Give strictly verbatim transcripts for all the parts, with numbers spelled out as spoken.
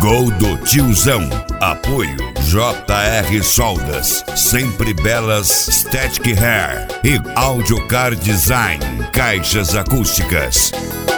Gol do Tiozão. Apoio J R Soldas, Sempre Belas Static Hair e Audiocar Design, caixas acústicas.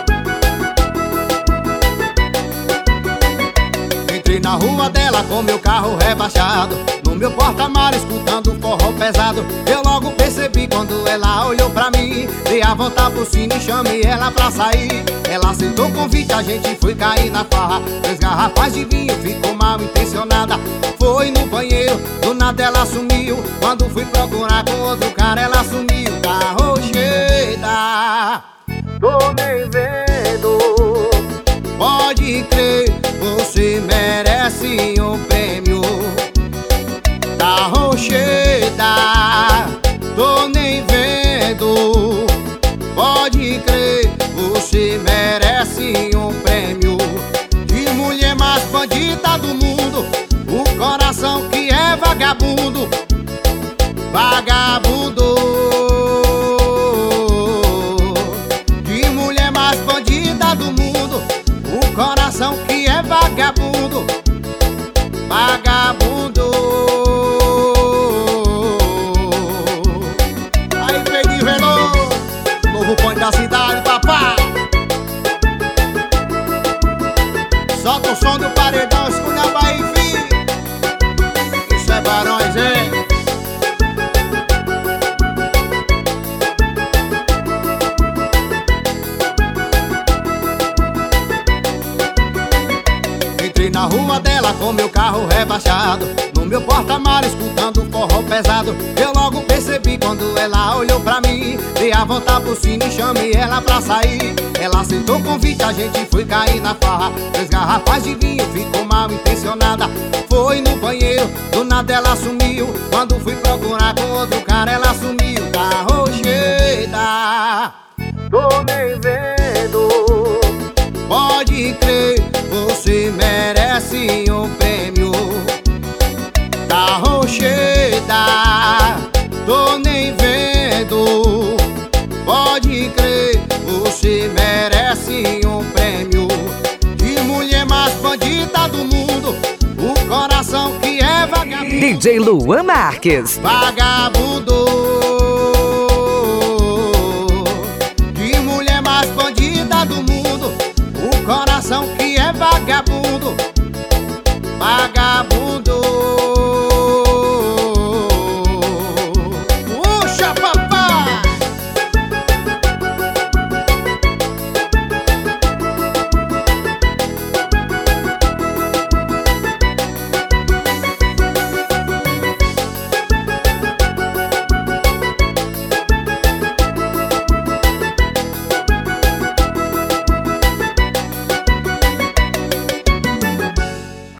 Entrei na rua dela com meu carro rebaixado, no meu porta-malas escutando forró pesado. Eu logo percebi quando ela olhou pra mim, dei a volta por cima e chamei ela pra sair. Ela aceitou o convite, a gente foi cair na farra. Três garrafas de vinho, ficou mal intencionada. Foi no banheiro, do nada ela sumiu. Quando fui procurar com outro cara, ela sumiu. Tá rocheda, tô nem vendo. Pode crer, você merece um prêmio. Tá rocheda, tô nem vendo. Pode crer, você merece um prêmio. De mulher mais bandida do mundo, o coração que é vagabundo. Vagabundo. De mulher mais bandida do mundo, o coração que é vagabundo. Vagabundo. Aí, Pedro Veloso, novo ponto da cidade, papai. Solta o som do paredão, escuta a Bahia, filho. Isso é Barões, hein? Entrei na rua dela com meu carro rebaixado, no meu porta-malas escutando forró pesado. Eu logo percebi quando ela olhou pra mim, dei a volta por cima e chamei ela pra sair. Ela aceitou o convite, a gente foi cair na farra. Três garrafas de vinho, ficou mal intencionada. Foi no banheiro, do nada ela sumiu. Quando fui procurar com outro cara, ela sumiu. Tá rocheda, tô nem vendo. Pode crer, você merece um prêmio. Tá rocheda, tô nem vendo. Pode crer, você merece um prêmio. De mulher mais bandida do mundo, o coração que é vagabundo. D J Luan Marques. Vagabundo.